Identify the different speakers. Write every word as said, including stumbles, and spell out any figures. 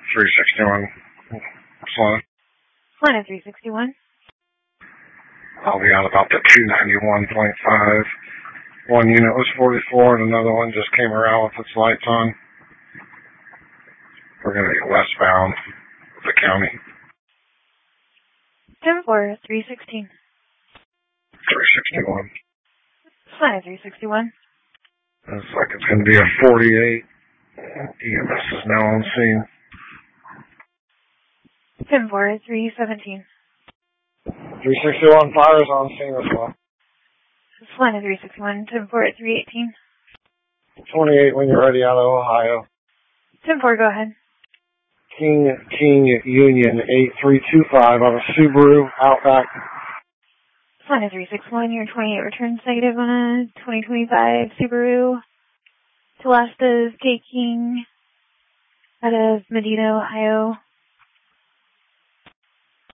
Speaker 1: three sixty-one. Solana.
Speaker 2: Solana three sixty-one.
Speaker 1: I'll be out about the two ninety-one point five. One unit was forty-four and another one just came around with its lights on. We're going to be westbound of the county.
Speaker 2: ten four, three sixteen.
Speaker 1: three sixty-one.
Speaker 2: Solana three sixty-one.
Speaker 1: Looks like it's going to be a forty-eight. E M S is now on scene.
Speaker 2: ten four, three seventeen.
Speaker 1: three sixty-one fire is on scene as well.
Speaker 2: Solana three sixty-one, ten four, three eighteen.
Speaker 1: twenty-eight when you're ready out of Ohio.
Speaker 2: ten four, go ahead.
Speaker 1: King, King Union eight three two five on a Subaru Outback.
Speaker 2: Solana three sixty-one, your twenty-eight returns negative on a twenty twenty-five Subaru. Telastas taking out of Medina, Ohio.